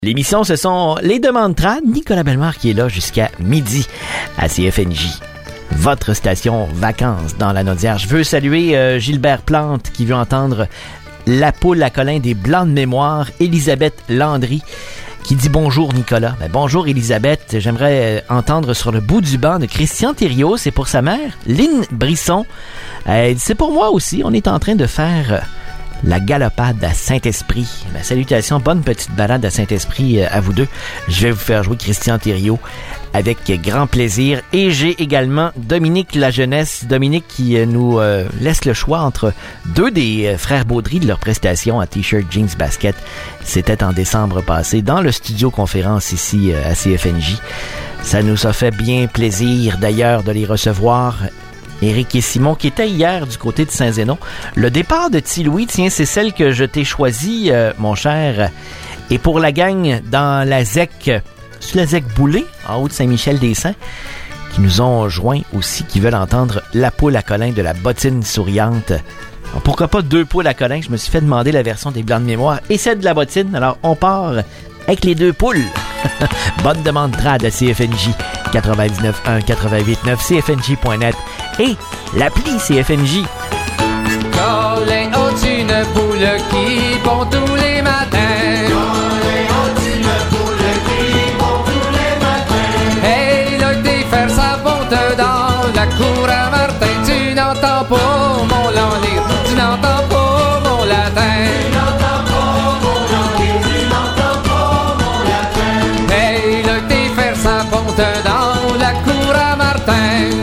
L'émission, ce sont les demandes trad. Nicolas Bellemare qui est là jusqu'à midi à CFNJ. Votre station vacances dans la Naudière. Je veux saluer Gilbert Plante qui veut entendre La poule à Colin des Blancs de mémoire. Elisabeth Landry qui dit bonjour Nicolas. Ben, bonjour Elisabeth. J'aimerais entendre Sur le bout du banc de Christian Thériault. C'est pour sa mère, Lynn Brisson. C'est pour moi aussi. On est en train de faire la galopade à Saint-Esprit. Ben, salutations, bonne petite balade à Saint-Esprit à vous deux. Je vais vous faire jouer Christian Thériault avec grand plaisir. Et j'ai également Dominique Lajeunesse. Dominique qui nous laisse le choix entre deux des frères Baudry de leur prestation à T-shirt Jeans Basket. C'était en décembre passé dans le studio conférence ici à CFNJ. Ça nous a fait bien plaisir d'ailleurs de les recevoir. Éric et Simon, qui étaient hier du côté de Saint-Zénon. Le départ de Ti-Louis, tiens, c'est celle que je t'ai choisie, mon cher. Et pour la gang dans la ZEC, sur la ZEC Boulay, en haut de Saint-Michel-des-Saints, qui nous ont joints aussi, qui veulent entendre La poule à Colin de la bottine souriante. Alors, pourquoi pas deux poules à Colin? Je me suis fait demander la version des Blancs de mémoire et celle de la bottine. Alors, on part avec les deux poules. Bonne demande trad à CFNJ 99.1, 88.9, CFNJ.net et l'appli CFNJ. Colin a une poule qui pond tous les matins. Colin a une poule qui pond tous les matins. Hey, il a été faire sa ponte dans la cour à Martin. Tu n'entends pas mon langue, tu n'entends pas mon latin. Tu n'entends pas mon langue, tu n'entends pas mon latin. Hey, il a été faire sa ponte dans la cour à Martin.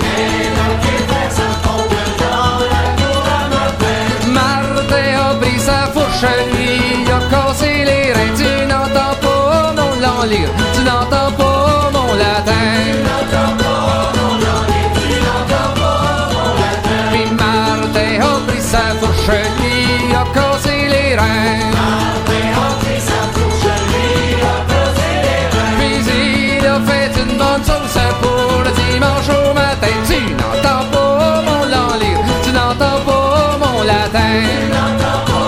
Lui a cassé les reins. Tu n'entends pas mon langue, tu n'entends pas mon latin. Tu n'entends pas mon langue, tu n'entends pas mon latin. Puis Martin a pris sa fourche, lui a cassé les reins. Martin a pris sa fourche, lui a cassé les reins. Puis il a fait une bonne sauce pour le dimanche au matin. Tu n'entends pas mon langue, tu n'entends pas mon latin. Tu n'entends pas.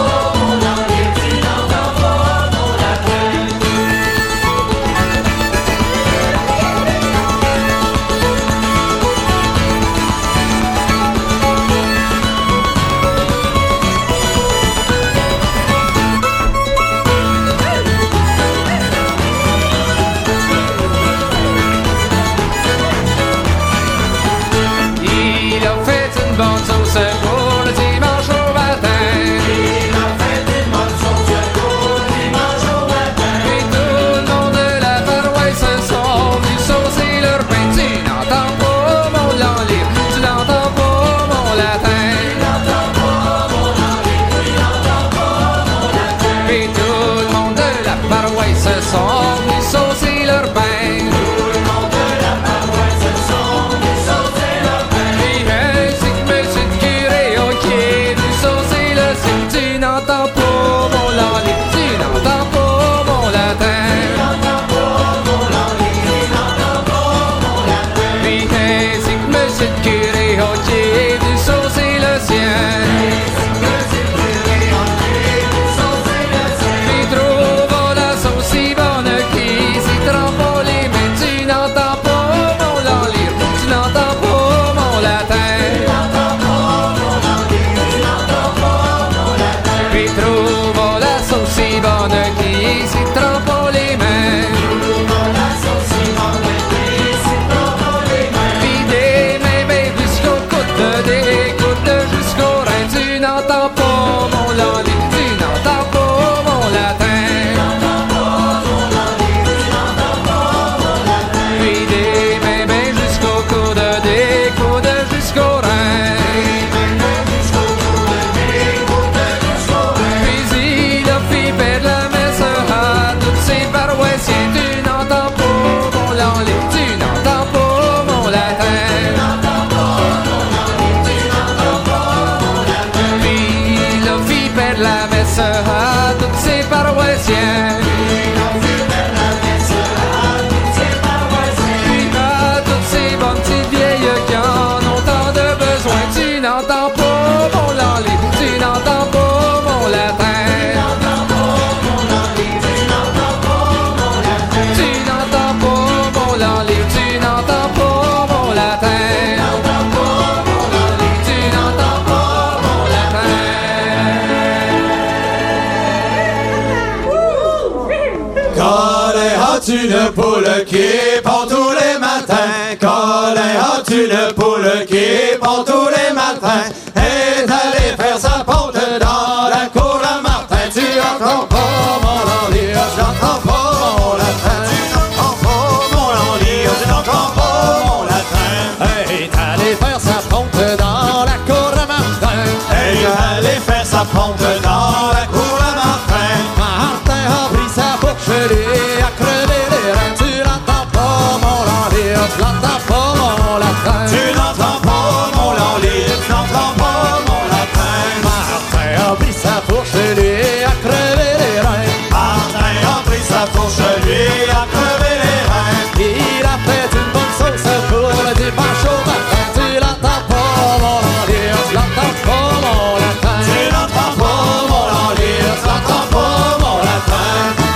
as-tu une poule qui pond tous les matins? Colin, as-tu une poule qui pond tous les matins? Est allé faire sa ponte dans la cour à Martin. Tu entends pas mon landier, tu n'entends pas mon latin. Tu n'entends pas mon landier, tu n'entends pas mon latin. Est allé faire sa ponte dans la cour à Martin. Est allé faire sa ponte dans la cour à Martin. Martin a pris sa fourche et a crevé les reins. Tu l'entends pas mon landier, tu l'entends pas mon latin. Tu n'entends pas mon landier, tu n'entends pas mon latin. Martin a pris sa fourche et a crevé les reins. Martin a pris sa fourche, lui a crevé les reins. Il a fait une bonne sauce pour le dimanche au matin. Tu l'entends pas mon landier, tu l'entends pas mon latin. Tu n'entends pas mon landier, tu n'entends pas mon latin.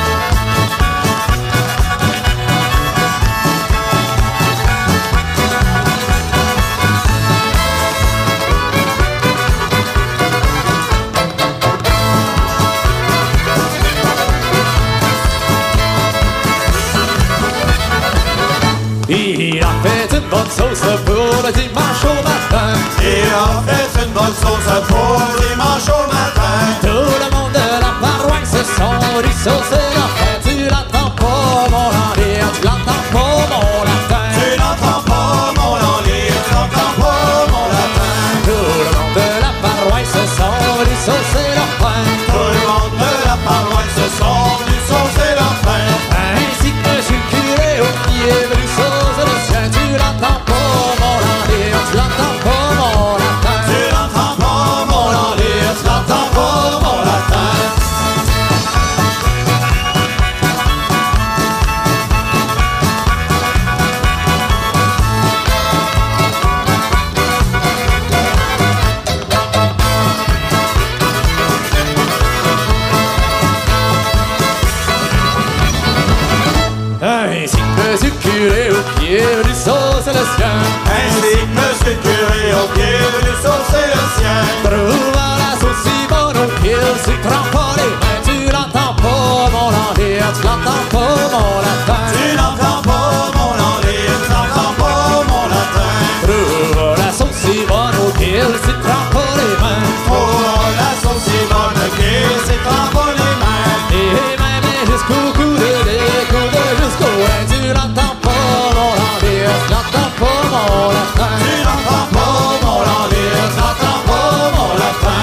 Il a fait une bonne sauce pour le dimanche au matin. Il a fait une bonne sauce pour dimanche au matin. Tout le monde de la paroisse se sont rissaucés la fin. Tu l'entends pas mon landier, tu l'entends pas mon latin. Tu n'entends pas mon landier, tu n'entends pas mon latin. Tout le monde de la paroisse se sont rissaucés la fin. Tout le monde de la paroisse se sont venus saucer leur pain. Ainsi que monsieur le curé qui est venu saucer le sien. Tu l'entends pas mon landier, tu l'entends pas mon latin. Tu n'entends pas mon landier, tu n'entends pas mon latin. Ainsi que monsieur le curé qui est venu saucer le sien. Ainsi que monsieur le curé au pied venu saucer le sien. Trouva la sauce si bonne au qu'il s'y trempe pas les mains. Tu l'entends pas mon landier, tu l'entends pas mon latin. Tu n'entends pas mon landier, tu n'entends pas mon latin. Trouva la sauce si bonne au qu'il s'y trempe pas les mains. Oh, la sauce si bonne qu'il s'y trempe les mains. Et même jusqu'au coude des coudes jusqu'au rein. Tu l'entends pas mon landier, tu l'entends pas mon latin. Tu n'entends pas mon landier, tu n'entends pas mon latin.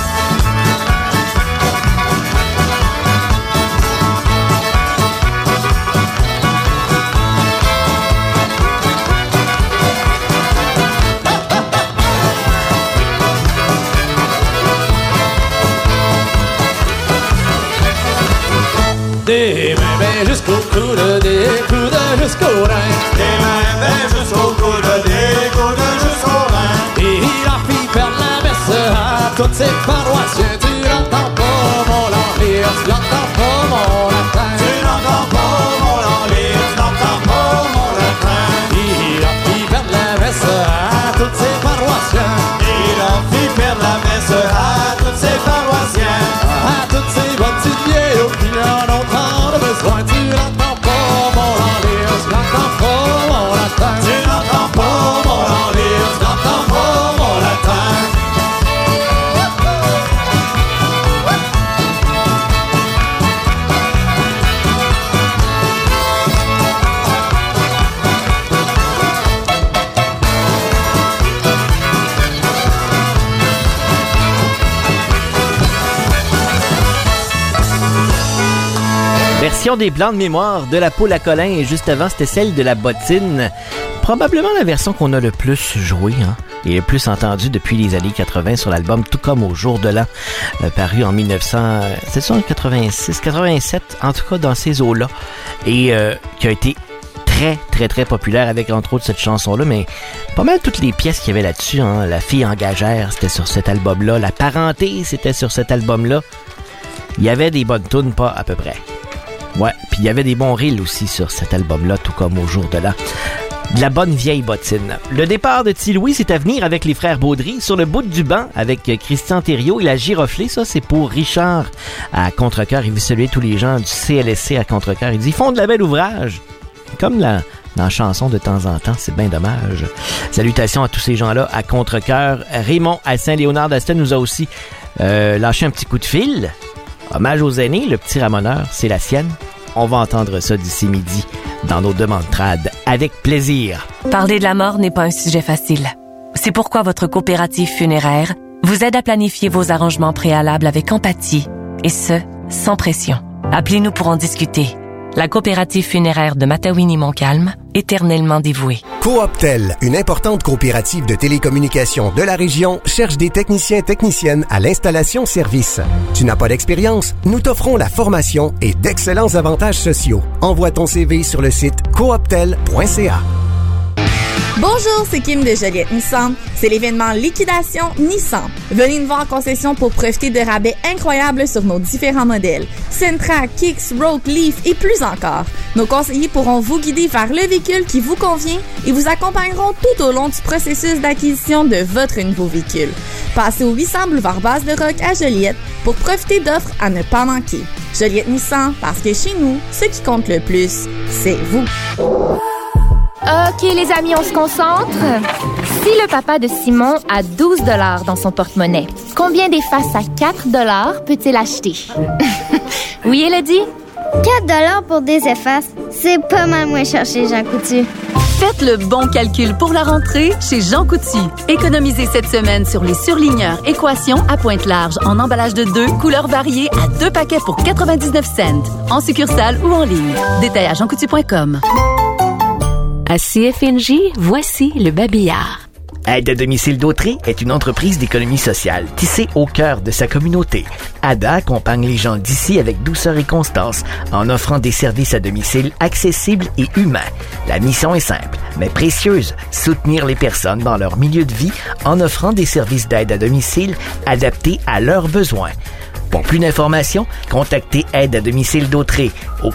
Des mains jusqu'au coude, des coudes jusqu'au rein. Des mains jusqu'au coude, des coudes jusqu'au rein. Et il a fait faire la messe à toutes ses paroissiens. Tu l'entends pas mon landier, tu l'entends pas mon latin. Tu n'entends pas mon landier, tu n'entends pas mon latin. Il a fait faire la messe à toutes ses paroissiens. Il a fait faire la messe à tous ses paroissiens. À toutes ces bonnes petites vieilles qui en ont tant de besoin. Tu l'entends pas mon landier, tu l'entends pas mon latin. Tu n'entends pas mon landier, tu n'entends pas mon latin. Version des plans de mémoire de la poule à Colin, et juste avant, c'était celle de la bottine. Probablement la version qu'on a le plus jouée, et le plus entendue depuis les années 80 sur l'album Tout comme au jour de l'an, paru en 1986, 87, en tout cas dans ces eaux-là, et qui a été très, très, très populaire avec entre autres cette chanson-là, mais pas mal toutes les pièces qu'il y avait là-dessus, La fille engagère, c'était sur cet album-là, La parenté, c'était sur cet album-là. Il y avait des bonnes tunes, pas à peu près. Ouais, puis il y avait des bons reels aussi sur cet album-là, Tout comme au jour de l'an. de la bonne vieille bottine. Le départ de Petit Louis, c'est à venir avec les frères Baudry. Sur le bout du banc, avec Christian Thériault, il a giroflé. Ça, c'est pour Richard à Contrecoeur. Il veut saluer tous les gens du CLSC à Contrecoeur. Il dit, ils font de la belle ouvrage. Comme dans la chanson de temps en temps, c'est bien dommage. Salutations à tous ces gens-là à Contrecoeur. Raymond à Saint-Léonard d'Aston nous a aussi lâché un petit coup de fil. Hommage aux aînés, le petit ramoneur, c'est la sienne. On va entendre ça d'ici midi dans nos demandes trad avec plaisir. Parler de la mort n'est pas un sujet facile. C'est pourquoi votre coopérative funéraire vous aide à planifier vos arrangements préalables avec empathie et ce, sans pression. Appelez-nous pour en discuter. La coopérative funéraire de Matawini-Montcalm, éternellement dévouée. Cooptel, une importante coopérative de télécommunications de la région, cherche des techniciennes à l'installation-service. Tu n'as pas d'expérience? Nous t'offrons la formation et d'excellents avantages sociaux. Envoie ton CV sur le site cooptel.ca. Bonjour, c'est Kim de Joliette Nissan. C'est l'événement Liquidation Nissan. Venez nous voir en concession pour profiter de rabais incroyables sur nos différents modèles. Sentra, Kicks, Rogue, Leaf et plus encore. Nos conseillers pourront vous guider vers le véhicule qui vous convient et vous accompagneront tout au long du processus d'acquisition de votre nouveau véhicule. Passez au 800 boulevard Basse-de-Roc à Joliette pour profiter d'offres à ne pas manquer. Joliette Nissan, parce que chez nous, ce qui compte le plus, c'est vous. OK, les amis, on se concentre. Si le papa de Simon a 12 $ dans son porte-monnaie, combien d'effaces à 4 $ peut-il acheter? Oui, Elodie? 4 $ pour des effaces, c'est pas mal moins cher chez Jean Coutu. Faites le bon calcul pour la rentrée chez Jean Coutu. Économisez cette semaine sur les surligneurs Équation à pointe large en emballage de 2, couleurs variées à 2 paquets pour 99 cents. En succursale ou en ligne. Détail à jeancoutu.com. À CFNJ, voici le babillard. Aide à domicile d'Autré est une entreprise d'économie sociale tissée au cœur de sa communauté. ADA accompagne les gens d'ici avec douceur et constance en offrant des services à domicile accessibles et humains. La mission est simple, mais précieuse, soutenir les personnes dans leur milieu de vie en offrant des services d'aide à domicile adaptés à leurs besoins. Pour plus d'informations, contactez Aide à domicile d'Autré au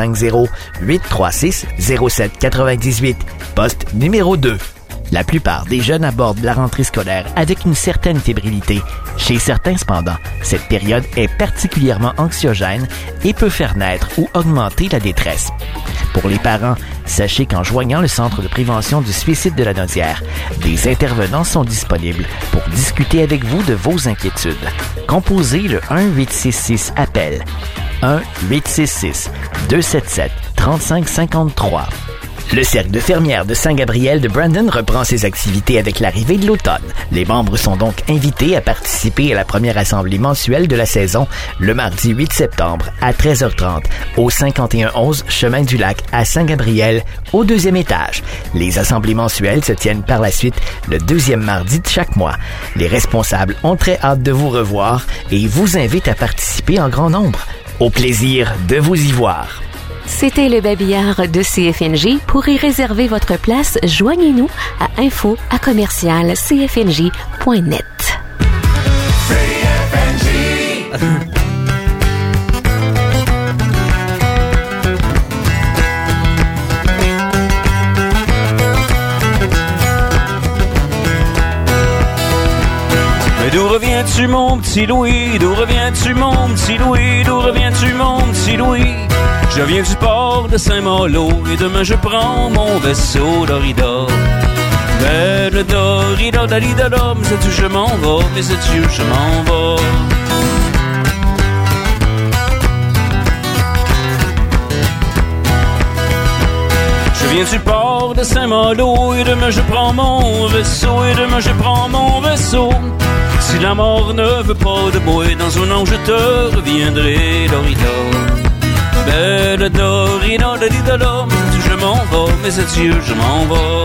450-836-0798, poste numéro 2. La plupart des jeunes abordent la rentrée scolaire avec une certaine fébrilité. Chez certains, cependant, cette période est particulièrement anxiogène et peut faire naître ou augmenter la détresse. Pour les parents, sachez qu'en joignant le Centre de prévention du suicide de la Naudière, des intervenants sont disponibles pour discuter avec vous de vos inquiétudes. Composez le 1-866-APPEL, 1-866-277-3553. Le Cercle de fermières de Saint-Gabriel de Brandon reprend ses activités avec l'arrivée de l'automne. Les membres sont donc invités à participer à la première assemblée mensuelle de la saison le mardi 8 septembre à 13h30 au 5111 Chemin du Lac à Saint-Gabriel au 2e étage. Les assemblées mensuelles se tiennent par la suite le 2e mardi de chaque mois. Les responsables ont très hâte de vous revoir et vous invitent à participer en grand nombre. Au plaisir de vous y voir. C'était le babillard de CFNJ. Pour y réserver votre place, joignez-nous à info@cfnj.net. Mais d'où reviens-tu mon petit Louis? D'où reviens-tu mon petit Louis? D'où reviens-tu mon petit Louis? Je viens du port de Saint-Malo et demain je prends mon vaisseau d'Orida. Mais le Dorida, Dalida, mais sais-tu je m'en vais, mais sais-tu je m'en vais. Je viens du port de Saint-Malo et demain je prends mon vaisseau, et demain je prends mon vaisseau. Si la mort ne veut pas de moi, dans un an je te reviendrai, Dorida. Belle Dorina, Dalida, mais sais-tu je m'en vais, mais sais-tu je m'en vais.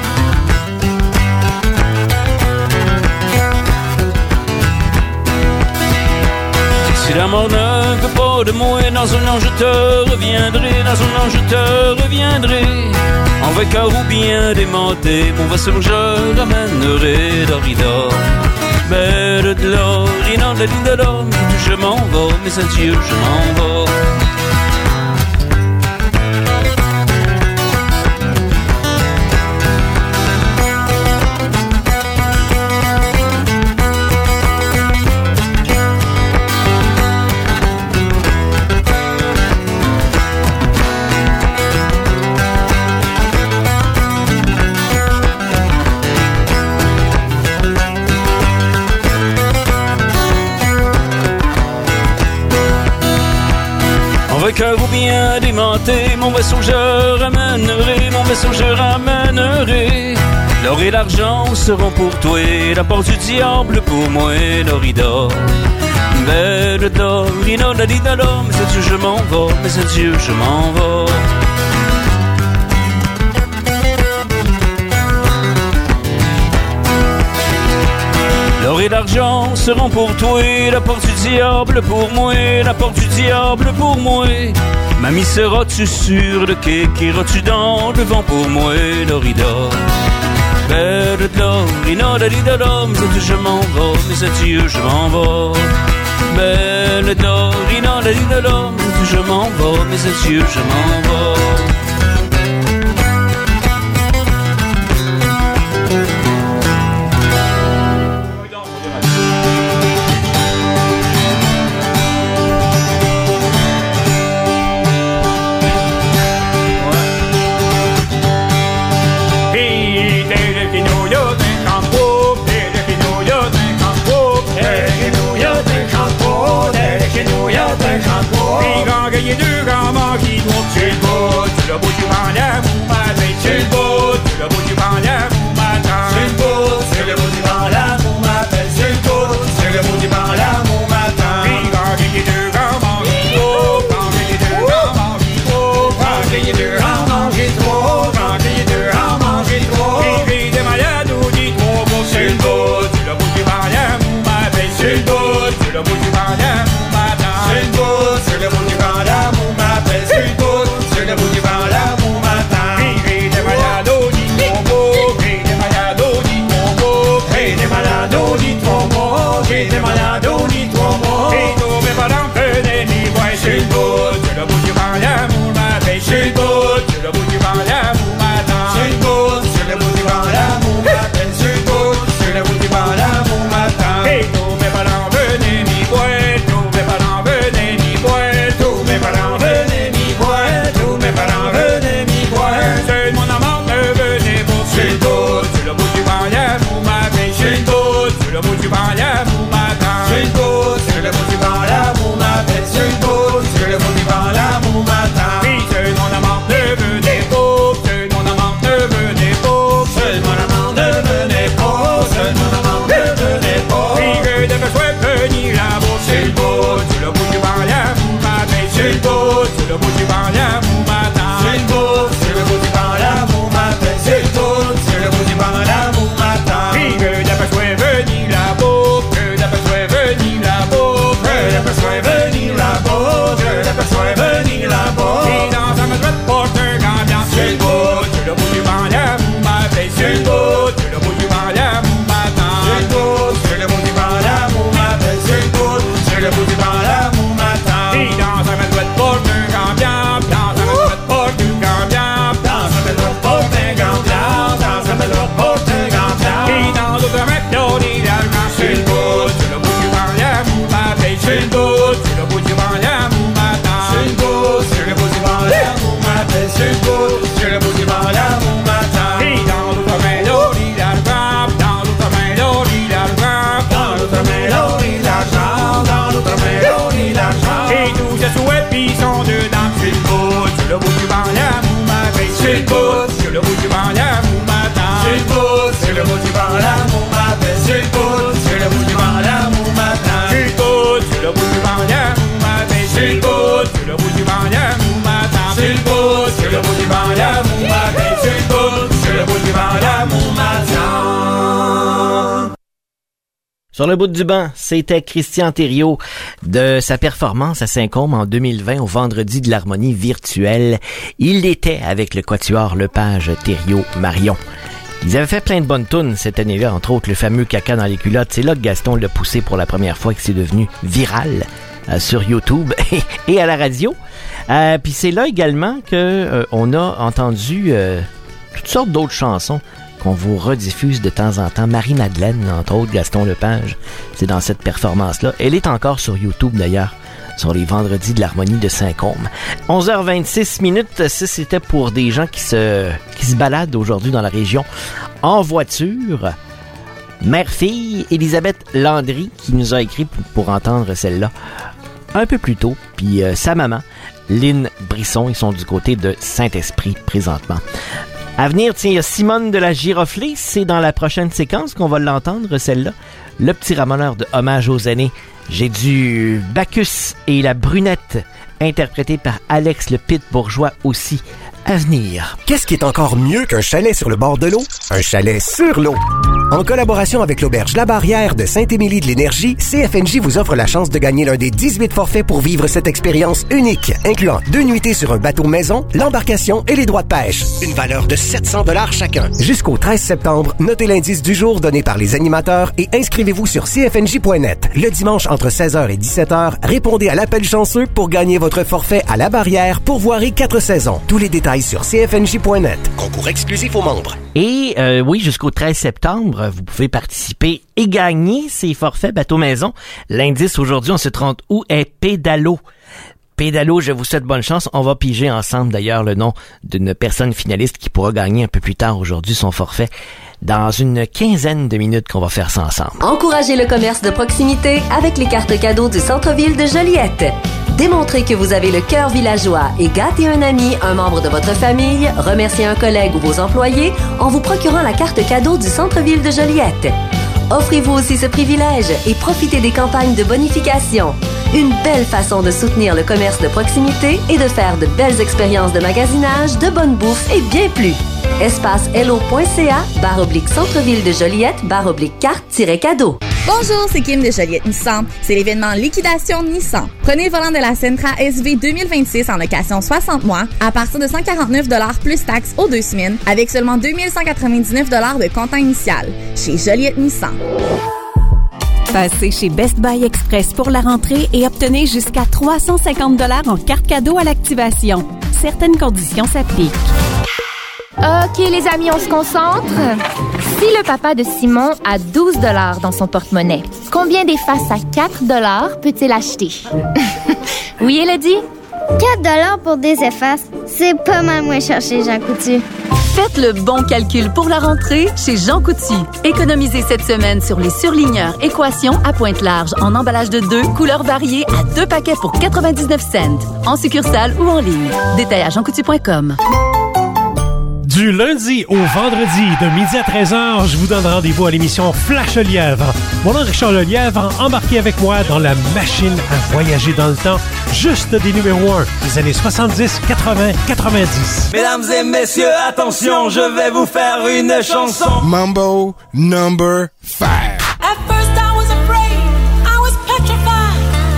Si la mort ne veut pas de moi, dans un an je te reviendrai, dans un an je te reviendrai. En vainqueur ou bien démenté, mon vaisseau je l'amènerai, Dorida. Belle Dorina, Dalida, mais sais-tu je m'en vais, mais sais-tu je m'en vais. ou bien démenté, mon vaisseau je ramènerai, mon vaisseau je ramènerai. L'or et l'argent seront pour toi, la porte du diable pour moi, Norida. Mais le dorino, la didalo, mais c'est Dieu je m'en vais, mais c'est Dieu je m'en vais. L'or et l'argent seront pour toi, la porte du diable pour moi, la porte du diable pour moi. Mamie, seras-tu sûre de qu'iras-tu dans le vent pour moi, Norida? Belle Dorina, la didalo, mais c'est Dieu je m'en vais, mais c'est Dieu je m'en vais. Belle Dorina, la didalo, mais c'est Dieu je m'en vais, mais c'est Dieu je m'en vais. Sur le bout du banc, c'était Christian Thériault de sa performance à Saint-Côme en 2020 au Vendredi de l'harmonie virtuelle. Il était avec le quatuor Lepage Thériault Marion. Ils avaient fait plein de bonnes tunes cette année-là, entre autres le fameux Caca dans les culottes. C'est là que Gaston l'a poussé pour la première fois, que c'est devenu viral sur YouTube et à la radio. Puis c'est là également que on a entendu toutes sortes d'autres chansons qu'on vous rediffuse de temps en temps. Marie-Madeleine, entre autres, Gaston Lepage, c'est dans cette performance-là. Elle est encore sur YouTube, d'ailleurs, sur les Vendredis de l'harmonie de Saint-Côme. 11h26 minutes, ça, c'était pour des gens qui se baladent aujourd'hui dans la région en voiture. Mère-fille, Elisabeth Landry, qui nous a écrit pour entendre celle-là. un peu plus tôt, puis sa maman, Lynn Brisson, ils sont du côté de Saint-Esprit présentement. À venir, tiens, il y a Simone de la Giroflée, c'est dans la prochaine séquence qu'on va l'entendre, celle-là. Le petit ramoneur de Hommage aux aînés. J'ai du Bacchus et la brunette, interprété par Alex le Pit Bourgeois aussi. À venir. Qu'est-ce qui est encore mieux qu'un chalet sur le bord de l'eau? Un chalet sur l'eau. En collaboration avec l'Auberge La Barrière de Saint-Émilie de l'Énergie, CFNJ vous offre la chance de gagner l'un des 18 forfaits pour vivre cette expérience unique, incluant 2 nuitées sur un bateau maison, l'embarcation et les droits de pêche. Une valeur de 700 $ chacun. Jusqu'au 13 septembre, notez l'indice du jour donné par les animateurs et inscrivez-vous sur cfnj.net. Le dimanche entre 16h et 17h, répondez à l'appel chanceux pour gagner votre forfait à La Barrière pour voirie 4 saisons. Tous les détails sur cfnj.net. Concours exclusif aux membres. Et oui, jusqu'au 13 septembre, vous pouvez participer et gagner ces forfaits bateau maison. L'indice aujourd'hui, on se 30 août, est Pédalo. Pédalo, je vous souhaite bonne chance. On va piger ensemble d'ailleurs le nom d'une personne finaliste qui pourra gagner un peu plus tard aujourd'hui son forfait. Dans une quinzaine de minutes qu'on va faire ça ensemble. Encouragez le commerce de proximité avec les cartes cadeaux du centre-ville de Joliette. Démontrez que vous avez le cœur villageois et gâtez un ami, un membre de votre famille, remerciez un collègue ou vos employés en vous procurant la carte cadeau du centre-ville de Joliette. Offrez-vous aussi ce privilège et profitez des campagnes de bonification. Une belle façon de soutenir le commerce de proximité et de faire de belles expériences de magasinage, de bonne bouffe et bien plus. Espace-lo.ca/centre-ville de Joliette/carte-cadeau. Bonjour, c'est Kim de Joliette Nissan. C'est l'événement Liquidation Nissan. Prenez le volant de la Sentra SV 2026 en location 60 mois à partir de 149 $ plus taxes aux 2 semaines avec seulement 2199 $ de comptant initial. Chez Joliette Nissan. Passez chez Best Buy Express pour la rentrée et obtenez jusqu'à 350 $ en carte cadeau à l'activation. Certaines conditions s'appliquent. OK, les amis, on se concentre. Si le papa de Simon a 12 $ dans son porte-monnaie, combien d'effaces à 4 $ peut-il acheter? Oui, Elodie? 4 $ pour des effaces, c'est pas mal moins cher chez Jean Coutu. Faites le bon calcul pour la rentrée chez Jean Coutu. Économisez cette semaine sur les surligneurs Équation à Pointe-Large en emballage de 2, couleurs variées à 2 paquets pour 99 cents. En succursale ou en ligne. Détail à jeancoutu.com. Du lundi au vendredi, de midi à 13h, je vous donne rendez-vous à l'émission Flash le Lièvre. Mon nom est Richard Lelièvre, embarquez avec moi dans la machine à voyager dans le temps, juste des numéros 1 des années 70, 80, 90. Mesdames et messieurs, attention, je vais vous faire une chanson. Mambo number 5. At first I was afraid, I was petrified.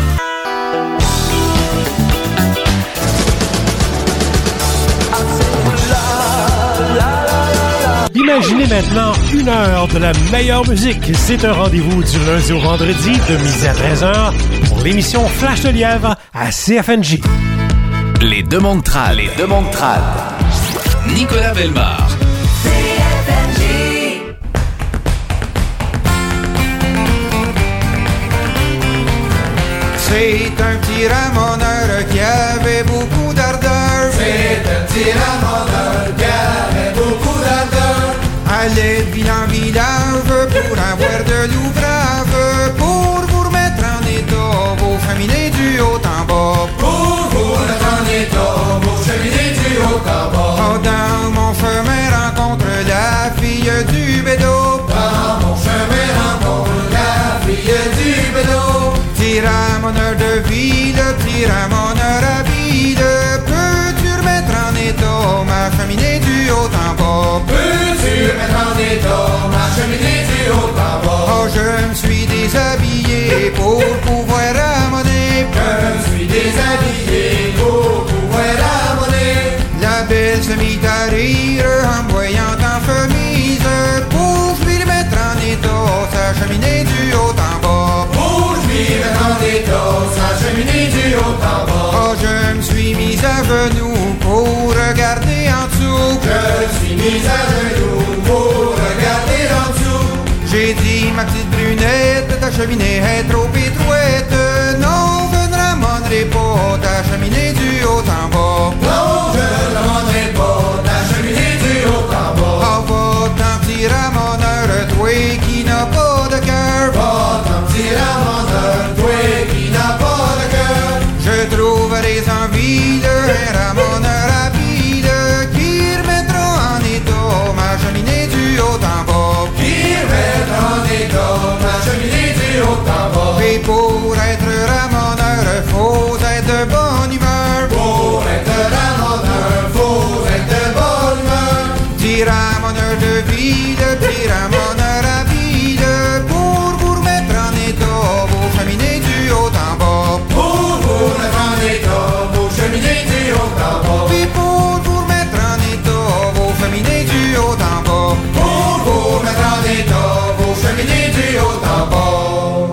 Imaginez maintenant 1 heure de la meilleure musique. C'est un rendez-vous du lundi au vendredi de midi à 13h pour l'émission Flash de Lièvre à CFNJ. Les deux mondes trad. Les deux mondes trad. Nicolas Bellemare. CFNJ. C'est un petit ramoneur qui avait beaucoup d'ardeur. C'est un petit ramoneur qui avait beaucoup d'ardeur. Allez de ville en village pour avoir de l'ouvrage, pour vous remettre en état vos cheminées du haut en bas. Pour vous remettre en état vos cheminées du haut en bas. Oh, dans mon chemin rencontre la fille du bédo. Dans mon chemin rencontre la fille du bédo. Petit ramoneur de ville, petit ramoneur à ville, peux-tu remettre en état ma cheminée du haut en bas? Peux-tu remettre en état ma cheminée du haut en bas? Oh, je me suis déshabillé pour pouvoir ramoner. Je me suis déshabillé pour pouvoir ramoner. La belle se mit à rire en me voyant en chemise pour lui remettre en état sa cheminée du haut en bas. Pour lui remettre en état sa cheminée du haut en bas. Oh, je me suis mis à genoux pour regarder en dessous. Je me suis mis à genoux pour regarder en dessous. J'ai dit, ma petite brunette, ta cheminée est trop étroite. Non, je ne ramonnerai pas ta cheminée du haut en bas. Non, je ne ramonnerai pas ta cheminée du haut en bas. Oh, va t'en petit ramoneur, toi qui n'a pas de cœur. Va t'en petit ramoneur, toi qui n'a pas de cœur. pire à mon heure de vie, le pire à mon heure à ville, pour vous remettre en état, vos cheminées du haut en bas. Pour vous remettre en état, vos cheminées du haut en bas. Puis pour vous remettre en état, vos cheminées du haut en bas. Pour vous remettre en état, vos cheminées du haut en bas.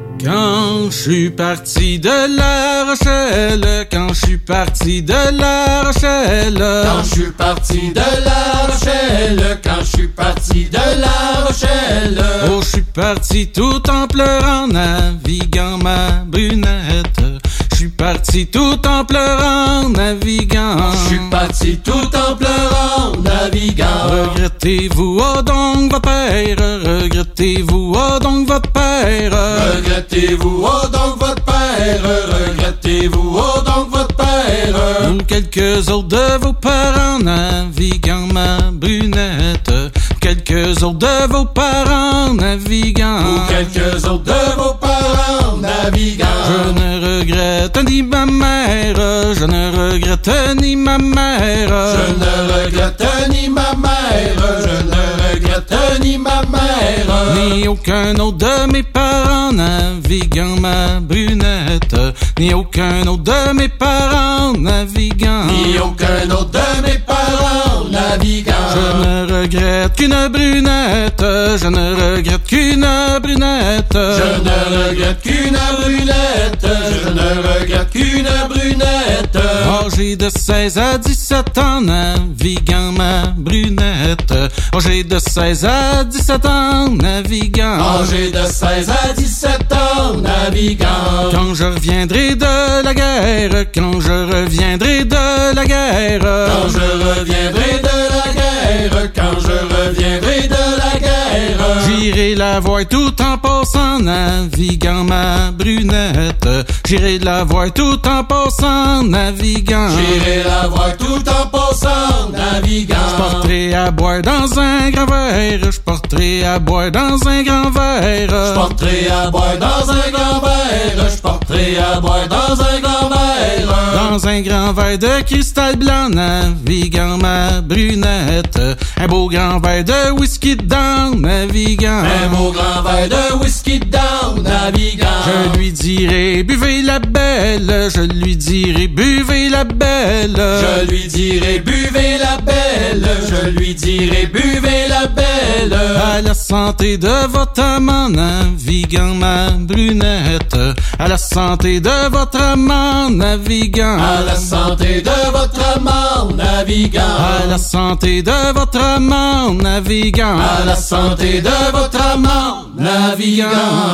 Quand je suis parti de La Rochelle, quand je suis parti de La Rochelle, quand je suis parti de La Rochelle, quand je suis parti de La Rochelle, oh, je suis parti tout en pleurant, naviguant ma brunette. Je suis parti tout en pleurant, naviguant. Je suis parti tout en pleurant, naviguant. Regrettez-vous, oh donc votre père, regrettez-vous, oh donc votre père. Regrettez-vous, oh donc votre père, regrettez-vous, oh donc votre père. Ou quelques autres de vos parents, naviguant ma brunette. Quelques autres de vos parents, naviguant. Ou quelques autres de vos parents, naviguant. Je ne regrette ni ma mère, je ne regrette ni ma mère. Je ne regrette ni ma mère, je ne regrette ni ma mère. Ni aucun autre de mes parents, naviguant ma brunette. Ni aucun autre de mes parents, naviguant. Ni aucun autre de mes parents, naviguant. Je ne regrette qu'une brunette, je ne regrette qu'une brunette. Je ne regrette qu'une brunette, je ne regrette qu'une brunette. Âgé de 16 à 17 ans, naviguant ma brunette. Âgé de 16 à 17 ans, naviguant. Âgé de 16 à 17 ans, naviguant. Quand je reviendrai de la guerre, quand je reviendrai de la guerre. Quand je reviendrai de la guerre, quand je reviendrai de la guerre. J'irai la voir tout en passant, naviguant ma brunette. J'irai la voir tout en passant, naviguant. J'irai la voir tout en passant, naviguant. Je porterai à boire dans un grand verre, je porterai à boire dans un grand verre. Je porterai à boire dans un grand verre, je porterai à boire dans un grand verre. Dans un grand verre de cristal blanc, naviguant ma brunette. Un beau grand verre de whisky dedans, naviguant. Un beau grand verre de whisky dedans, naviguant. Je lui dirai buvez la belle, je lui dirai buvez la belle. Je lui dirai buvez la belle, je lui dirai buvez la belle. À la santé de votre amant, naviguant ma brunette. À la santé de votre amant, naviguant. À la santé de votre amant, naviguant. À la santé de votre amant, naviguant. À la santé de votre amant, naviguant.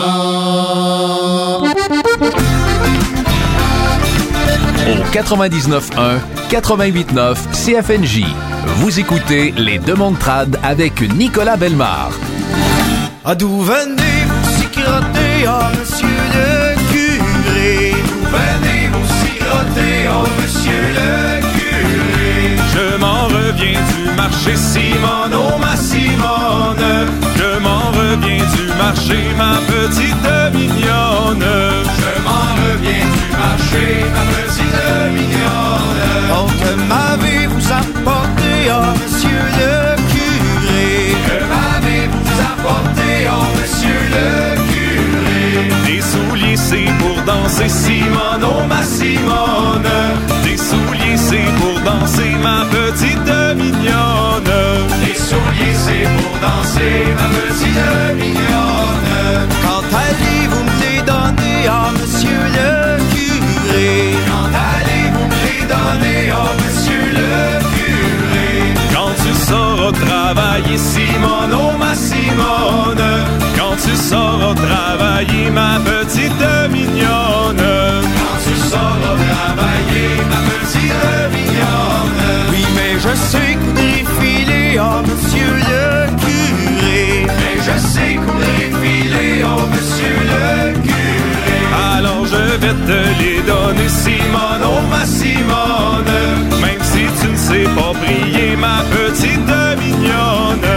Au 99.1, 88.9 CFNJ. Vous écoutez Les Deux Montrades avec Nicolas Bellemare. Ah, d'où venez-vous si crotter, oh monsieur le curé? D'où venez-vous si crotter, oh monsieur le curé? Je m'en reviens du marché Simone, oh ma Simone. Je m'en reviens du marché, ma petite mignonne. Je m'en reviens du marché, ma petite mignonne. Oh, que m'avez-vous apporté, oh monsieur le curé? Que m'avez-vous apporté, oh monsieur le curé? Des souliers c'est pour danser Simone, oh ma Simone. Des souliers c'est pour danser, ma petite mignonne. Des souliers c'est pour danser, ma petite mignonne. Quand allez-vous me les donner, oh monsieur le curé? Quand allez-vous me les donner, oh monsieur le curé? Quand tu sauras travailler Simone, oh ma Simone. Quand tu sauras travailler, ma petite mignonne. Quand tu sauras travailler, ma petite mignonne. Oui, mais je sais coudre et filer, oh monsieur le curé. Mais je sais coudre et filer, oh monsieur le curé. Alors je vais te les donner Simone, oh ma Simone. Même si tu ne sais pas prier, ma petite mignonne.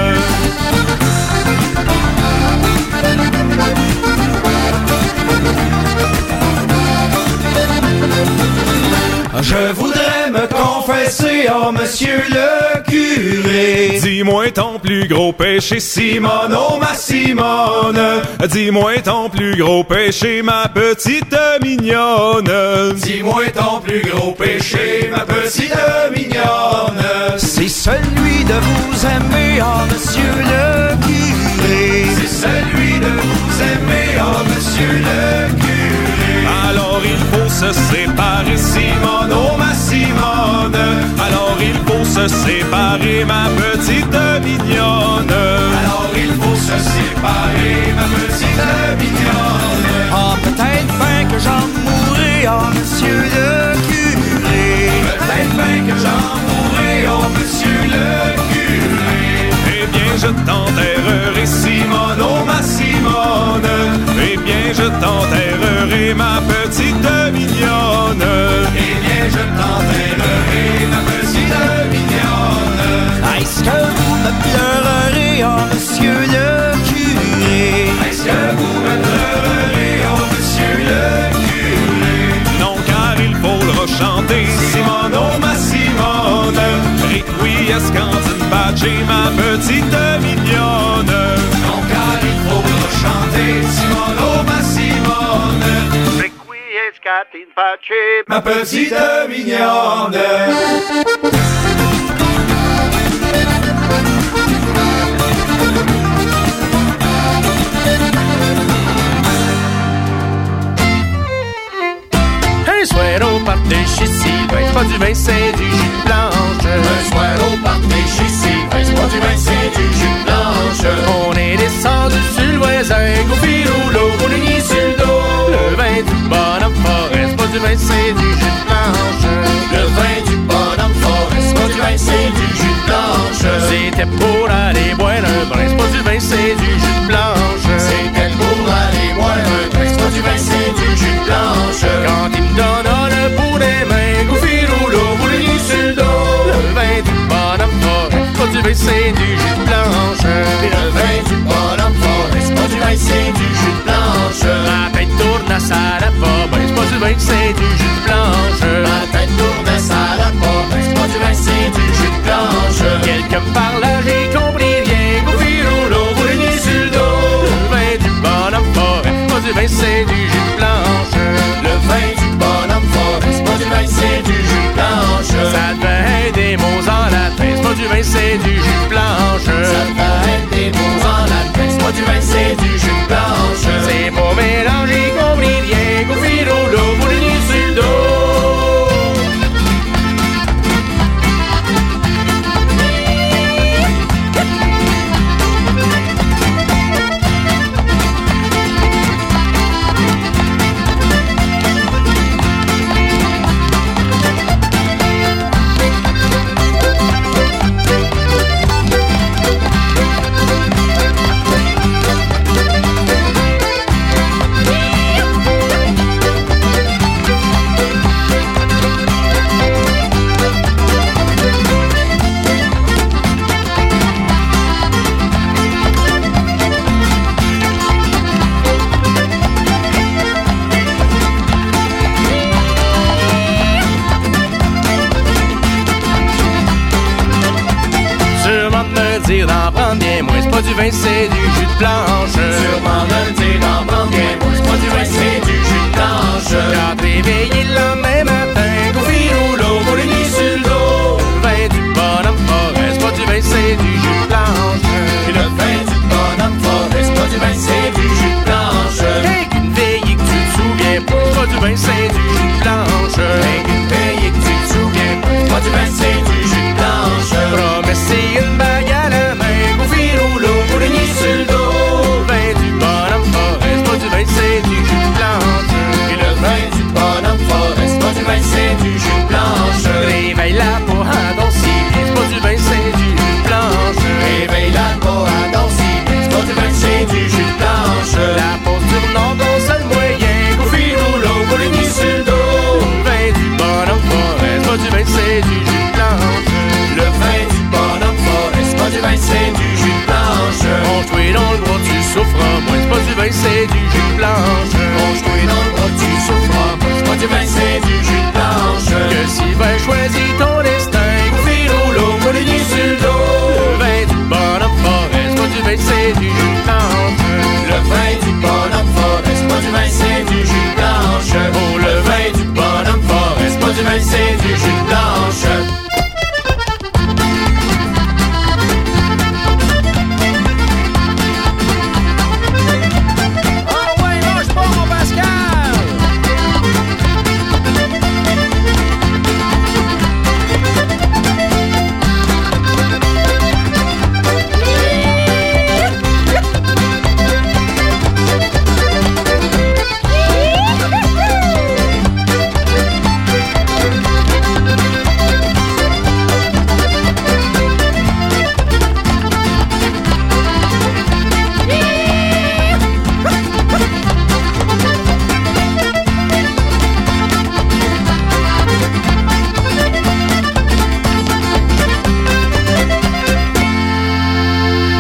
Je voudrais me confesser, oh monsieur le curé. Dis-moi ton plus gros péché, Simone, oh ma Simone. Dis-moi ton plus gros péché, ma petite mignonne. Dis-moi ton plus gros péché, ma petite mignonne. C'est celui de vous aimer, oh monsieur le curé. C'est celui de vous aimer, oh monsieur le curé. Alors il faut se séparer, Simone, oh ma Simone. Alors il faut se séparer, ma petite mignonne. Alors il faut se séparer, ma petite mignonne. Ah, peut-être bien que j'en mourrai, oh monsieur le curé. Peut-être bien que j'en mourrai, oh monsieur le curé. Eh bien je t'enterrerai, Simone, oh ma Simone. Eh bien je t'enterrerai, ma petite mignonne. Eh bien je t'enterrerai, ma petite mignonne. Est-ce que vous me pleurerez, oh monsieur le curé? Est-ce que vous me pleurerez, oh monsieur le curé? Non, car il faut le rechanter, Simone, oh ma Simone. Requiescant in pace, ma petite mignonne. Non, car il faut le rechanter, Simone, oh ma Simone. Requiescant in pace, ma petite mignonne. Un soir au party chez Sylvain, c'est pas du vin, c'est du jus de blanche. Un soir au party chez Sylvain, c'est pas du vin, c'est du jus de blanche. On est descendu sur le voisin, au firouleau, on est mis sur le dos. Le vin du bonhomme forêt, c'est pas du vin, c'est du jus de blanche. Le vin du bonhomme forêt, c'est pas du vin, c'est du jus de blanche. C'était pour aller boire un brin, c'est pas du vin, c'est du jus de blanche. C'était pour aller boire un brin, c'est pas du vin, c'est du jus de blanche. Quand il me donna le bout des mains, au firouleau, on est mis sur le dos. Le vin du bonhomme forêt, c'est pas du vin, c'est du jus de blanche. Le vin du bonhomme forêt, c'est pas du vin, c'est du jus de blanche. Ma tête tourne à ça la pas, ben c'est pas du vin, c'est du jus de blanche. Ma tête tourne à ça la pas, ben c'est pas du vin, c'est du jus de blanche. Quelqu'un me parle, j'ai compris rien, au firouleau, on est mis sur le dos. Le vin du bonhomme forêt, c'est pas du vin, c'est du jus de blanche. Le vin du bonhomme forêt, c'est pas du vin, c'est du jus de blanche. Ça devait être des mots en latin, c'est pas du vin, c'est du jus de blanche. Ça devait être des mots en latin, c'est pas du vin, c'est du jus de blanche. C'est pas mélangé, compris rien, qu'au firouleau, on est mis sur le dos. D'en prendre bien moins, c'est pas du vin, c'est du jus de blanche. Sûrement me dire d'en prendre bien moins, c'est pas du vin, c'est du jus de blanche. Quand réveillé le lendemain matin, au firouleau, on est mis sur le dos. Le vin du bonhomme forêt, c'est pas du vin, c'est du jus de blanche. Et le vin du bonhomme forêt, c'est pas du vin, c'est du jus de blanche. Hey, qu'une veillée que tu te souviens pas, c'est pas du vin, c'est du jus de blanche. Hey, qu'une veillée que tu te souviens pas, c'est pas du vin, c'est du jus de blanche. Promesse, c'est une bague à la main, au firouleau, on est mis sur le dos. Le vin du bonhomme forêt, c'est pas du vin, c'est du jus de blanche. Et le vin du bonhomme forêt, c'est pas du vin, c'est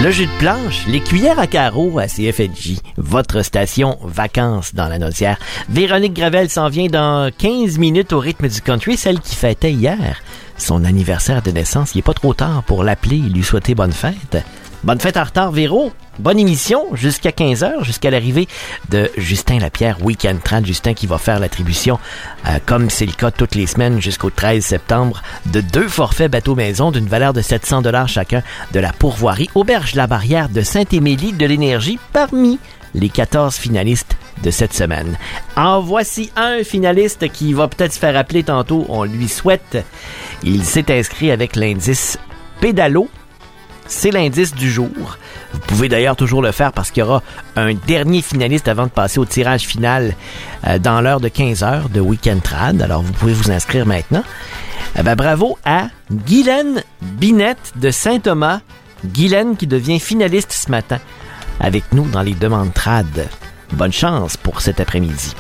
le jeu de planche, les cuillères à carreaux à CFNJ, votre station vacances dans la Naudière. Véronique Gravel s'en vient dans 15 minutes au rythme du country, celle qui fêtait hier son anniversaire de naissance. Il n'est pas trop tard pour l'appeler et lui souhaiter bonne fête. Bonne fête en retard, Véro. Bonne émission jusqu'à 15h, jusqu'à l'arrivée de Justin Lapierre, Week-end Trad. Justin qui va faire l'attribution, comme c'est le cas toutes les semaines jusqu'au 13 septembre, de 2 forfaits bateau-maison d'une valeur de 700 $ chacun de la pourvoirie Auberge La Barrière de Saint-Émilie de l'Énergie parmi les 14 finalistes de cette semaine. En voici un finaliste qui va peut-être se faire appeler tantôt, on lui souhaite. Il s'est inscrit avec l'indice Pédalo. C'est l'indice du jour. Vous pouvez d'ailleurs toujours le faire parce qu'il y aura un dernier finaliste avant de passer au tirage final dans l'heure de 15h de Week-end Trad. Alors, vous pouvez vous inscrire maintenant. Bravo à Guylaine Binette de Saint-Thomas. Guylaine qui devient finaliste ce matin avec nous dans les demandes Trad. Bonne chance pour cet après-midi.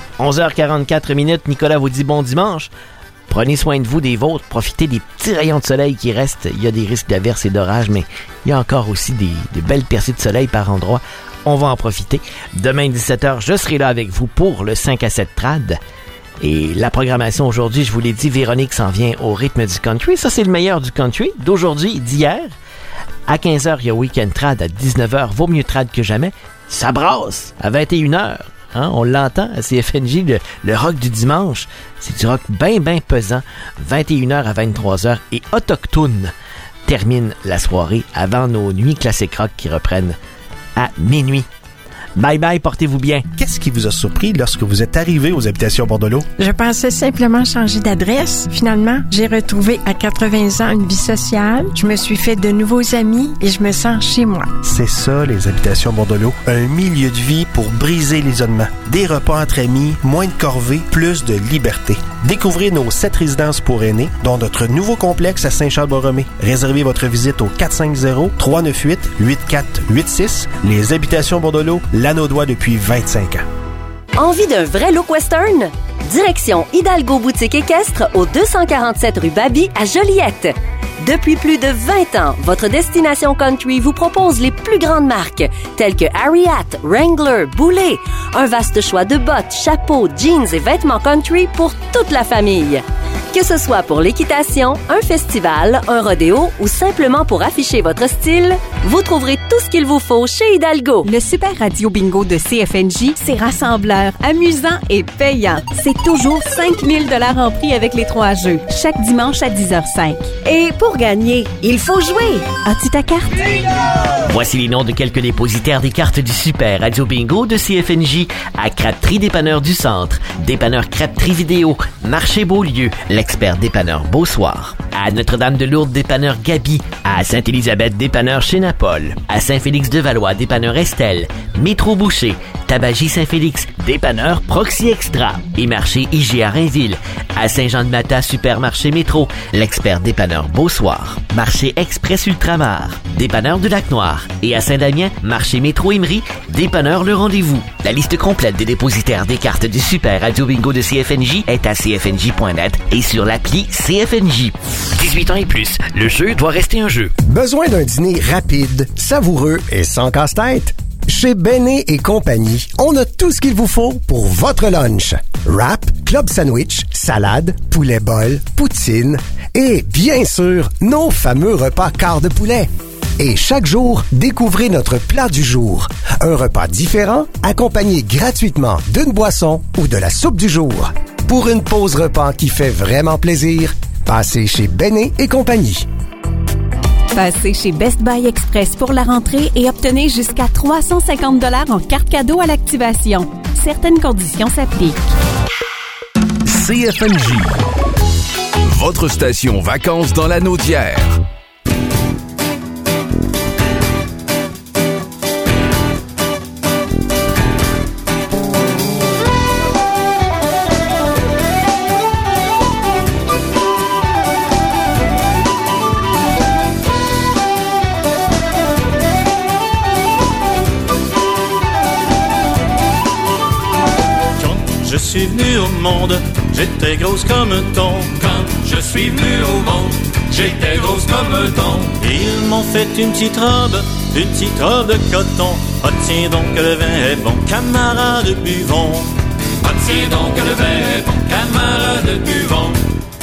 11h44, Nicolas vous dit bon dimanche. Prenez soin de vous, des vôtres, profitez des petits rayons de soleil qui restent. Il y a des risques d'averses et d'orages, mais il y a encore aussi des belles percées de soleil par endroits. On va en profiter. Demain, 17h, je serai là avec vous pour le 5 à 7 Trad. Et la programmation aujourd'hui, je vous l'ai dit, Véronique s'en vient au rythme du country. Ça, c'est le meilleur du country d'aujourd'hui, d'hier. À 15h, il y a Week-end Trad. À 19h, vaut mieux Trad que jamais. Ça brasse à 21h. Hein, on l'entend à CFNJ, le rock du dimanche. C'est du rock bien pesant. 21h à 23h. Et Autochtone termine la soirée avant nos nuits classiques rock qui reprennent à minuit. Bye bye, portez-vous bien. Qu'est-ce qui vous a surpris lorsque vous êtes arrivé aux habitations Bordelot? Je pensais simplement changer d'adresse. Finalement, j'ai retrouvé à 80 ans une vie sociale. Je me suis fait de nouveaux amis et je me sens chez moi. C'est ça, les habitations Bordelot. Un milieu de vie pour briser l'isolement. Des repas entre amis, moins de corvées, plus de liberté. Découvrez nos 7 résidences pour aînés, dont notre nouveau complexe à Saint-Charles-Borromée. Réservez votre visite au 450-398-8486. Les habitations Bordelot, l'Anaudois depuis 25 ans. Envie d'un vrai look western? Direction Hidalgo Boutique Équestre au 247 rue Baby à Joliette. Depuis plus de 20 ans, votre destination country vous propose les plus grandes marques telles que Ariat, Wrangler, Boulet. Un vaste choix de bottes, chapeaux, jeans et vêtements country pour toute la famille. Que ce soit pour l'équitation, un festival, un rodéo ou simplement pour afficher votre style, vous trouverez tout ce qu'il vous faut chez Hidalgo. Le Super Radio Bingo de CFNJ, c'est rassembleur, amusant et payant. C'est toujours 5 000 $ en prix avec les 3 jeux, chaque dimanche à 10h05. Et pour gagner, il faut jouer. As-tu ta carte? Voici les noms de quelques dépositaires des cartes du Super Radio Bingo de CFNJ à Crabtree Dépanneur du Centre, Dépanneur Crabtree Vidéo, Marché Beaulieu, l'expert dépanneur Beausoir, à Notre-Dame-de-Lourdes dépanneur Gabi, à Sainte-Élisabeth dépanneur Chénapol, à Saint-Félix-de-Valois dépanneur Estelle, Métro Boucher, Tabagie Saint-Félix dépanneur Proxy Extra et Marché IGA Rainville, à Saint-Jean-de-Mata Supermarché Métro, l'expert dépanneur Beausoir, Marché Express Ultramar, dépanneur du Lac-Noir et à Saint-Damien, Marché Métro Emery, dépanneur Le Rendez-vous. La liste complète des dépositaires des cartes du Super Radio Bingo de CFNJ est à cfnj.net et sur l'appli CFNJ. 18 ans et plus, le jeu doit rester un jeu. Besoin d'un dîner rapide, savoureux et sans casse-tête? Chez Béné et compagnie, on a tout ce qu'il vous faut pour votre lunch. Wrap, club sandwich, salade, poulet bol, poutine et, bien sûr, nos fameux repas quart de poulet. Et chaque jour, découvrez notre plat du jour. Un repas différent, accompagné gratuitement d'une boisson ou de la soupe du jour. Pour une pause repas qui fait vraiment plaisir, passez chez Béné et compagnie. Passez chez Best Buy Express pour la rentrée et obtenez jusqu'à 350 $ en carte cadeau à l'activation. Certaines conditions s'appliquent. CFNJ, votre station vacances dans la Naudière. suis venu au monde, j'étais grosse comme un thon. Quand je suis venu au monde, j'étais grosse comme un thon. Ils m'ont fait une petite robe de coton. Ah tiens donc que le vin est bon, camarade buvons. Ah tiens donc que le vin est bon, camarade buvons.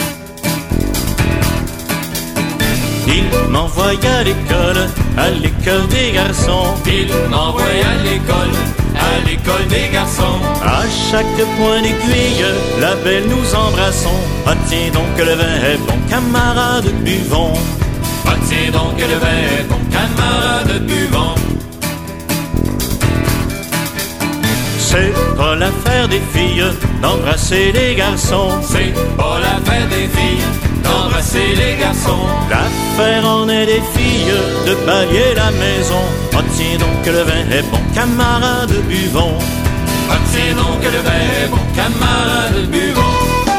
Il m'envoya à l'école des garçons. Il m'envoya à l'école des garçons. À chaque point d'aiguille, la belle nous embrassons. Ah tiens donc que le vin est bon, camarade buvons. Ah tiens donc que le vin est bon, camarade buvons. C'est pas l'affaire des filles d'embrasser les garçons. C'est pas l'affaire des filles d'embrasser les garçons. L'affaire en est des filles de balayer la maison. Ah tiens donc que le vin est bon, camarade buvons. Ah tiens donc que le vin est bon, camarade buvons.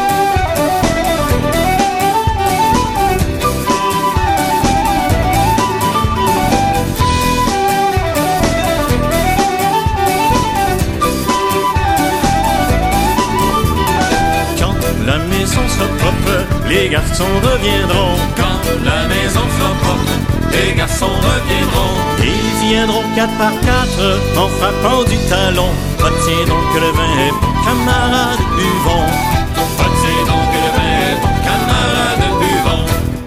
La maison sera propre, les garçons reviendront. Quand la maison sera propre, les garçons reviendront. Ils viendront 4 par 4 en frappant du talon. Ah tiens donc que le vin est bon, camarade buvons. Ah tiens donc que le vin est bon, camarade buvons.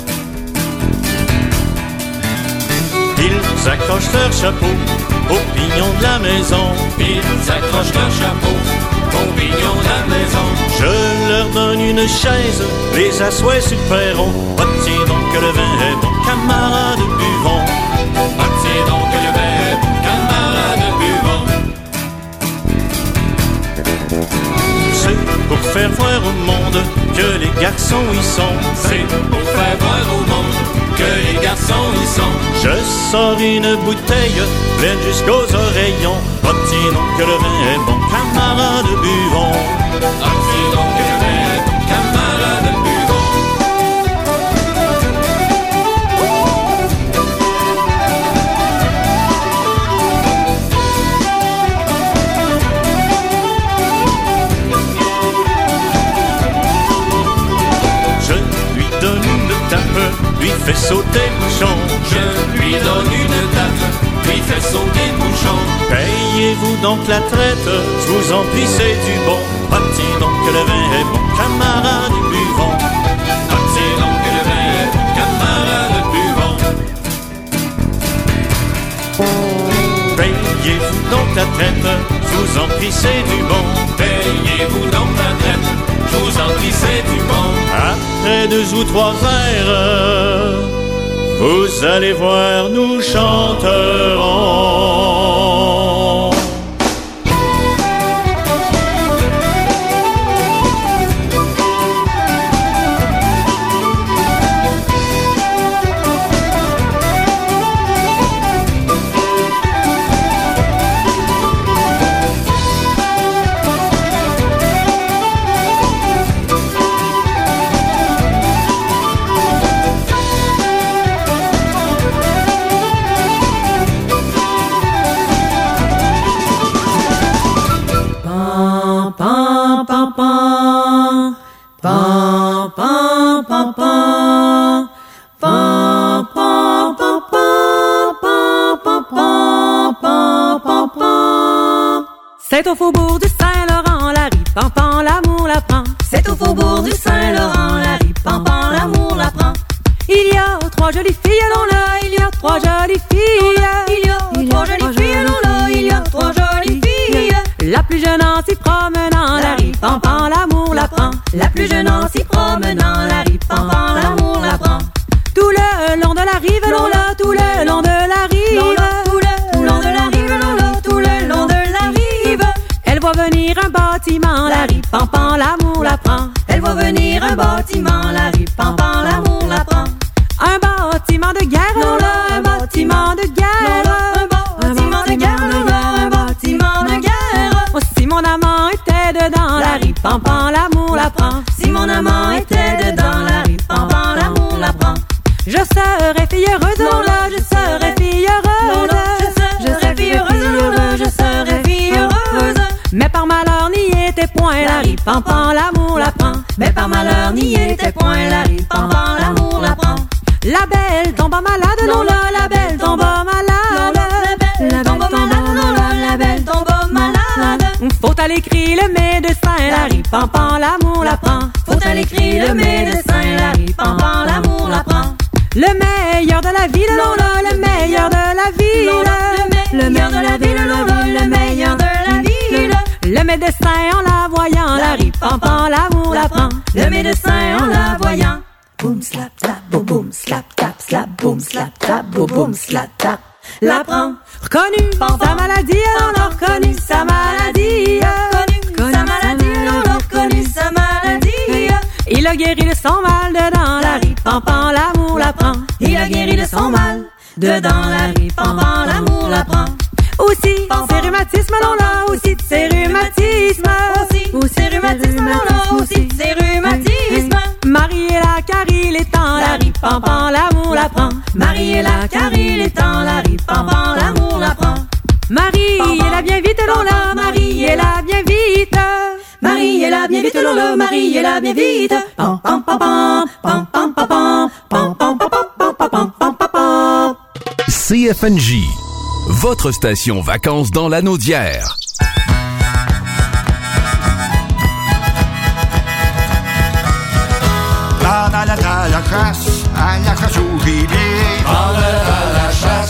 Ils accrochent leur chapeau au pignon de la maison. Ils accrochent leur chapeau au pignon de la maison. Je leur donne une chaise, les assois sur le perron. Ah tiens donc que le vin est bon, camarade buvons. Ah tiens donc que le vin est bon, camarade buvons. C'est pour faire voir au monde que les garçons y sont. C'est pour faire voir au monde que les garçons y sont. Je sors une bouteille pleine jusqu'aux oreillons. Ah tiens donc que le vin est bon, camarade buvons. Ah tiens donc que le vin est bon, camarade buvons. Je lui donne une tape, lui fais sauter le bouchon. Je lui donne une tape, lui fais sauter le bouchon. Payez-vous donc la traite, je vous en prie c'est du bon. Ah tiens donc que le vin est bon, camarade buvons. Ah tiens donc que le vin est bon, camarade buvons. Payez-vous donc la traite, je vous en prie c'est du bon. Payez-vous donc la traite, je vous en prie c'est du bon. Après 2 ou 3 verres, vous allez voir nous chanterons. C'est au faubourg du Saint-Laurent, la ripampan, l'amour la prend. C'est au faubourg du Saint-Laurent, la ripampan, l'amour la prend. Il y a 3 jolies filles, allons là, il y a 3 jolies filles. Il y a 3 jolies filles, allons là, il y a 3 jolies filles. La plus jeune en s'y promenant, la ripampan, l'amour la prend. La plus jeune en s'y promenant, la ripampan, l'amour la prend. Tout le long de la rive, allons là, tout le long de la rive. Tout le long de la rive, allons là, tout le long de la rive. Elle voit venir un bâtiment, la ripampan, l'amour la prend. Elle voit venir un bâtiment, la ripampan, l'amour la prend. Un bâtiment de guerre, allons là, un bâtiment de guerre. Un bâtiment de guerre, allons là, un bâtiment de guerre. Oh, si mon amant était dedans, la ripampan, l'amour la prend. Si mon amant était dedans, la ripampan, l'amour la prend. Je serais fille heureuse, allons là, je serais fille heureuse. Je serais fille heureuse, allons là, je serais fille heureuse. Mais par malheur n'y était point, la pam, l'amour la prend. Mais par malheur n'y était point, la rip, pam, l'amour la prend. La belle tombe malade, non là, la belle tombe malade. La belle tombe malade, non là, la belle tombe malade. Faut aller crier le médecin, la rip, pam, l'amour la prend. Faut aller crier le médecin, la rip, pam, l'amour la prend. Le meilleur de la ville, non là, le meilleur de la ville. Le meilleur de la ville, non là, le meilleur de la ville. Le médecin en la voyant, la rip, pam, l'amour la prend. Le médecin en la voyant. Boum, slap, tap, boum, boum, slap, tap, slap, boum, slap, tap, boum, boum, slap, tap. La prend, reconnu sa maladie, on a reconnu sa maladie. Reconnu sa maladie, on a reconnu sa maladie. Il a guéri de son mal dedans, la rip, pam, l'amour la prend. Il a guéri de son mal dedans, la rip, pam, l'amour la prend. Aussi, c'est rhumatisme, non là, aussi, c'est rhumatisme. Aussi, c'est rhumatisme, non là, aussi, c'est rhumatisme. Marie est là, car il est temps, la rip, pam, l'amour la prend. Marie est là, car il est temps, la rip, pam, l'amour la prend. Marie est là, bien vite, non là, Marie est là, bien vite. Marie est là, bien vite, non là, Marie est là, bien vite. Pam, pam, pam, pam, pam, pam, pam, pam, pam, pam, pam, pam, pam, pam, pam. CFNJ, votre station vacances dans l'anneau d'hier. À la chasse au gibier. À la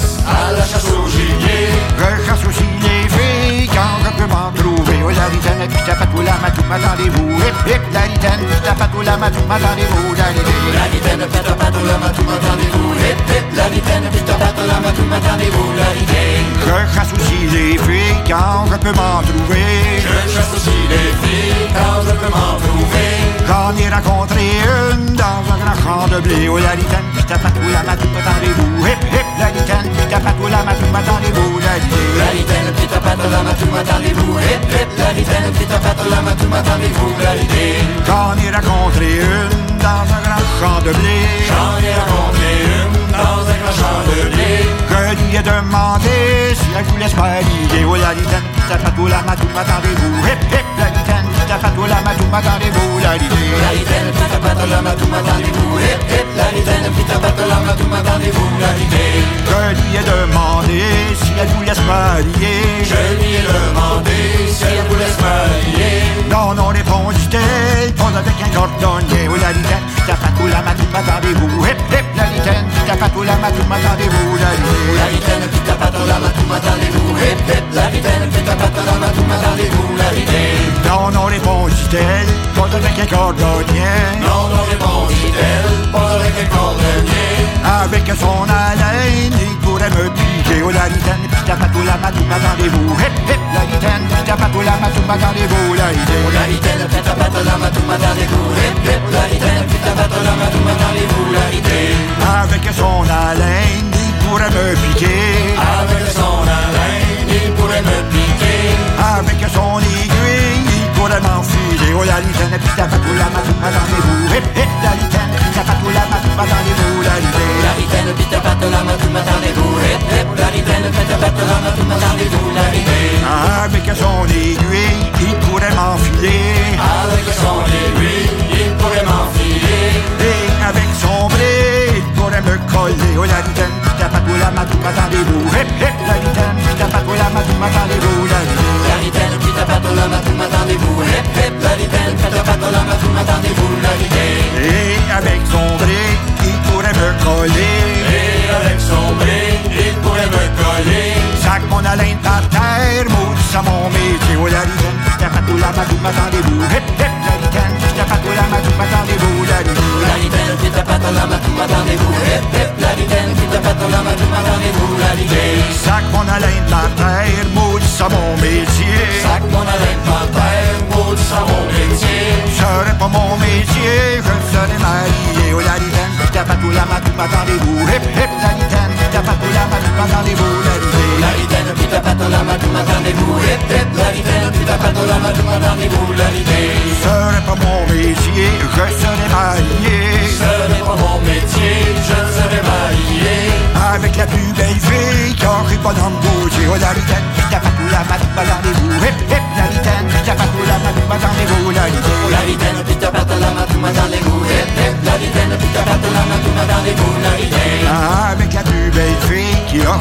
chasse au gibier. Je chasse aussi les filles quand je peux m'en trouver. Oh la ritane, puis ta patou la matou, m'attendez-vous. Hip hip la ritane, puis ta patou la matou, m'attendez-vous. La ritane, puis ta patou la matou, m'attendez-vous. Hip hip la ritane, puis ta patou la matou, m'attendez-vous. La ritane. Je chasse aussi les filles quand je peux m'en trouver. Je chasse aussi les filles quand je peux m'en trouver. J'en ai rencontré une dans un grand champ de blé. Oh la ritane, puis ta patou la matou, m'attendez-vous. Hip hip la ritane, puis ta patou la matou, m'attendez-vous. La ritane, puis ta patou la matou, m'attendez-vous. Hip hip la ritane, puis ta patou la matou, m'attendez-vous. La ritane. J'en ai rencontré une dans un grand champ de blé. J'en ai rencontré une dans un grand champ de blé. Je lui ai demandé si elle voulait se marier. Oh la ritane, puis ta patou la matou, m'attendez-vous. Hip hip la ritane, puis ta patou la matou, m'attendez-vous. La ritane, puis ta patou la matou, m'attendez-vous. Hip hip la ritane, puis ta patou la matou, m'attendez-vous. La ritane. Je lui ai demandé si elle voulait se marier. Je lui ai demandé si elle voulait se marier. Non, non, répondit-elle, pas avec un cordonnier. Oh la ritane, puis ta patou la matou, m'attendez-vous. Hip hip la ritane, puis ta patou la matou, m'attendez-vous. La ritane, puis ta patou la matou, m'attendez-vous. Hip hip la ritane, puis ta patou la matou, m'attendez-vous. La ritane. Non, non, répondit-elle, pas avec un cordonnier. Non, non, répondit-elle, pas avec un cordonnier. Avec son haleine, il pourrait me piquer. Oh la ritane, puis ta patou la matou, m'attendez-vous. Hip hip la ritane, puis ta patou la matou, m'attendez-vous. La ritane. Oh la ritane, puis ta patou la matou, m'attendez-vous. Hip hip la ritane, puis ta patou la matou, m'attendez-vous. La ritane. Avec son haleine, il pourrait me piquer. Avec son haleine, il pourrait me piquer. Avec son aiguille, il pourrait m'enfiler. Oh la ritane, puis ta patou la matou, m'attendez-vous. Hip hip la ritane, puis ta patou la matou, m'attendez-vous. La ritane. La ritane, puis ta patou la matou, m'attendez-vous. Hip hip la ritane, puis ta patou la matou, m'attendez-vous. La ritane. Avec son aiguille, il pourrait m'enfiler. Avec son aiguille, il pourrait m'enfiler. Et avec son blé, il pourrait me coller. Oh la ritane, puis ta patou la matou, m'attendez-vous. Hip hip la ritane, puis ta patou la matou, m'attendez-vous. La ritane, puis ta patou la matou, m'attendez-vous. Hip hip la ritane, puis ta patou la matou, m'attendez-vous. La ritane. Et avec son blé, il pourrait me coller. Et avec son blé, il pourrait me coller. Sac mon haleine par terre, maudit à mon métier. Oh la ritane, puis ta patou la matou, m'attendez-vous. Hip hip la ritane, puis ta patou la matou, m'attendez-vous. La ritane, puis ta patou la matou, m'attendez-vous. Hip hip la ritane, puis ta patou la matou, m'attendez-vous. La ritane. Sac mon haleine par terre, maudit à mon métier. Sac mon haleine par terre, maudit à mon métier. Serait pas mon métier, je serais marié. Oh la ritane, puis ta patou la matou, m'attendez-vous. Hip hip la ritane, puis ta patou la matou, m'attendez-vous. La ritane, puis ta patou la matou, m'attendez-vous. Hip hip la ritane, puis ta patou la matou, m'attendez-vous. La ritane. Serait pas mon métier, je serais marié. Serait pas mon métier, je serais marié. Avec la plus belle fille qui aurait pas dans le gaucher. Oh la ritane, puis ta patou la matou, m'attendez-vous. Hip hip la ritane, puis ta patou la matou, m'attendez-vous. La ritane.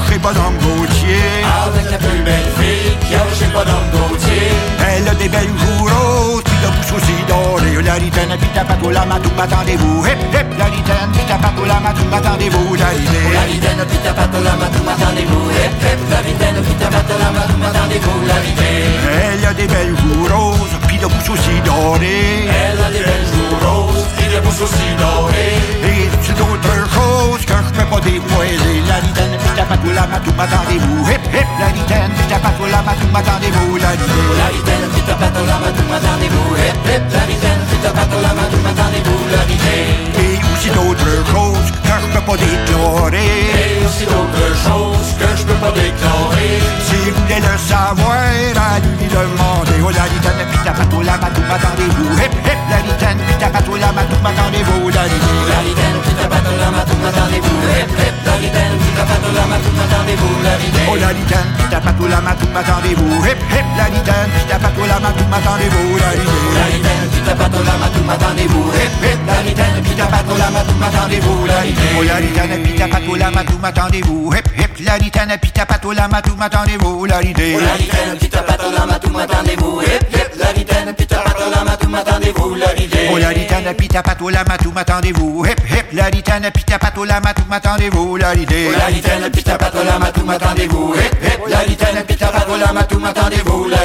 chez Bonhomme Gauthier. Avec la plus belle fille qu'il y a chez Bonhomme Gauthier. Elle a des belles joues roses, puis le pouce aussi doré. La ritène, puis ta patte au lama, tout m'attendez-vous. Hip, hip, la ritène, puis ta patte au lama, tout m'attendez-vous. La ritène, puis ta patte au lama, tout m'attendez-vous. Hip, hip, la ritène, puis ta patte au lama, tout m'attendez-vous. La ritène. Elle a des belles joues roses, puis le pouce aussi doré. Elle a des belles joues roses, puis le pouce aussi doré. Et c'est d'autres choses que je peux pas dévoiler. La ritène, puis ta patte au lama, tout m'attendez-vous. Hip, hip, la ritène, puis ta patte au lama, tout m'attendez-vous. La ritène, puis ta patte au lama, tout m'attendez-vous. Hip, hip, la ritène, puis ta patte au lama, tout m'attendez-vous. La ritène. Et aussi d'autres choses que je peux pas déclarer. Et aussi d'autres choses que je peux pas déclarer. Si vous voulez le savoir, à lui demander. Oh, la ritène, puis ta patte au lama, tout m'attendez-vous. Hip, hip, la ritène, puis ta patte au lama, tout m'attendez-vous. La ritène, puis ta patte au lama, tout m'attendez-vous. Hip, hip, la ritène, puis ta patte au lama, tout m'attendez-vous. La ritène. Oh, la ritène, puis ta patte au lama, tout m'attendez-vous. Hip, hip, la ritène, puis ta patte au lama, tout m'attendez-vous. La ritène, puis ta patte au lama, tout m'attendez-vous. Hip, hip, la ritène, puis ta patte au lama, tout m'attendez-vous. La ritène. Oh, la ritène, puis ta patte au lama, tout m'attendez-vous. Hip, hip, la ritène, puis ta patte au lama, tout m'attendez-vous. La ritène. Oh, la ritène, puis ta patte au lama, tout m'attendez-vous. Hip, hip, la ritène, puis ta patte au lama, tout m'attendez-vous. La ritène. Oh, la ritène, puis ta patte au lama, tout m'attendez-vous. Hip, hip, la ritène, puis ta patte au lama, tout m'attendez-vous. La ritène. Oh, la ritène, puis ta patte au lama, tout m'attendez-vous. Hip, hip, la ritène, puis ta patte au lama, tout m'attendez-vous. La